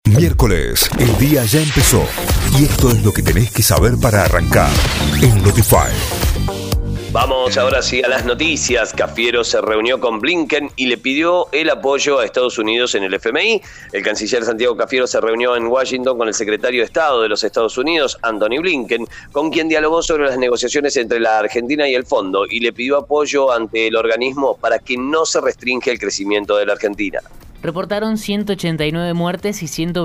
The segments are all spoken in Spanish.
Miércoles, el día ya empezó y esto es lo que tenés que saber para arrancar en Notify. Vamos ahora sí a las noticias. Cafiero se reunió con Blinken y le pidió el apoyo a Estados Unidos en el FMI. El canciller Santiago Cafiero se reunió en Washington con el secretario de Estado de los Estados Unidos, Antony Blinken, con quien dialogó sobre las negociaciones entre la Argentina y el fondo y le pidió apoyo ante el organismo para que no se restrinja el crecimiento de la Argentina. Reportaron 189 muertes y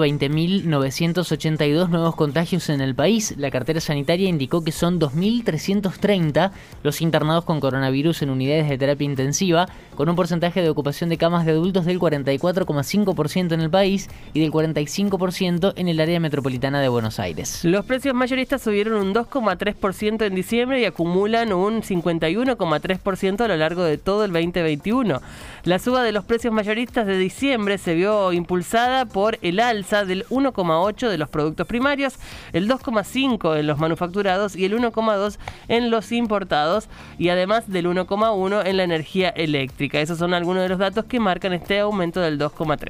120.982 nuevos contagios en el país. La cartera sanitaria indicó que son 2.330 los internados con coronavirus en unidades de terapia intensiva, con un porcentaje de ocupación de camas de adultos del 44,5% en el país y del 45% en el área metropolitana de Buenos Aires. Los precios mayoristas subieron un 2,3% en diciembre y acumulan un 51,3% a lo largo de todo el 2021. La suba de los precios mayoristas de diciembre se vio impulsada por el alza del 1,8% de los productos primarios, el 2,5% en los manufacturados y el 1,2% en los importados, y además del 1,1% en la energía eléctrica. Esos son algunos de los datos que marcan este aumento del 2,3%.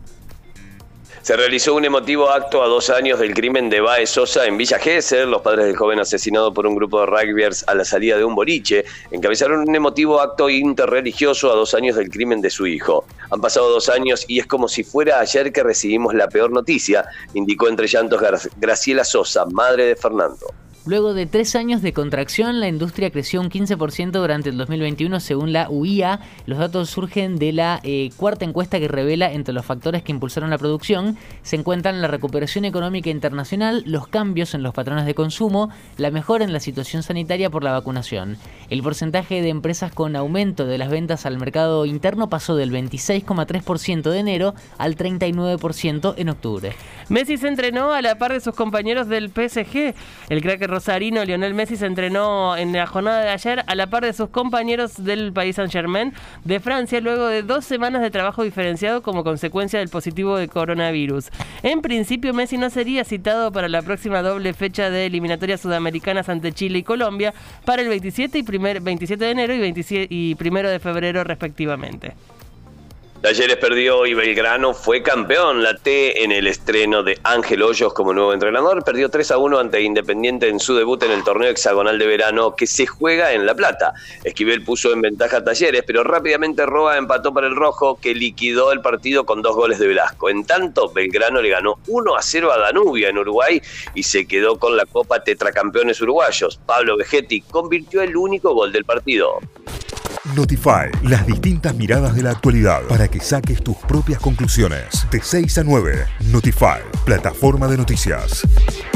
Se realizó un emotivo acto a 2 años del crimen de Bae Sosa en Villa Gesell. Los padres del joven asesinado por un grupo de rugbyers a la salida de un boliche encabezaron un emotivo acto interreligioso a 2 años del crimen de su hijo. Han pasado 2 años y es como si fuera ayer que recibimos la peor noticia, indicó entre llantos Graciela Sosa, madre de Fernando. Luego de 3 años de contracción, la industria creció un 15% durante el 2021 según la UIA. Los datos surgen de la cuarta encuesta que revela entre los factores que impulsaron la producción se encuentran la recuperación económica internacional, los cambios en los patrones de consumo, la mejora en la situación sanitaria por la vacunación. El porcentaje de empresas con aumento de las ventas al mercado interno pasó del 26,3% de enero al 39% en octubre. Messi se entrenó a la par de sus compañeros del PSG. El crack rosarino Lionel Messi se entrenó en la jornada de ayer a la par de sus compañeros del Paris Saint-Germain de Francia luego de 2 semanas de trabajo diferenciado como consecuencia del positivo de coronavirus. En principio, Messi no sería citado para la próxima doble fecha de eliminatorias sudamericanas ante Chile y Colombia para el 27 de enero y 1 de febrero respectivamente. Talleres perdió y Belgrano fue campeón. La T en el estreno de Ángel Hoyos como nuevo entrenador perdió 3-1 ante Independiente en su debut en el torneo hexagonal de verano que se juega en La Plata. Esquivel puso en ventaja a Talleres, pero rápidamente Roa empató para el rojo, que liquidó el partido con 2 goles de Velasco. En tanto, Belgrano le ganó 1-0 a Danubia en Uruguay y se quedó con la Copa Tetracampeones uruguayos. Pablo Vegetti convirtió el único gol del partido. Notify, las distintas miradas de la actualidad para que saques tus propias conclusiones. De 6 a 9, Notify, plataforma de noticias.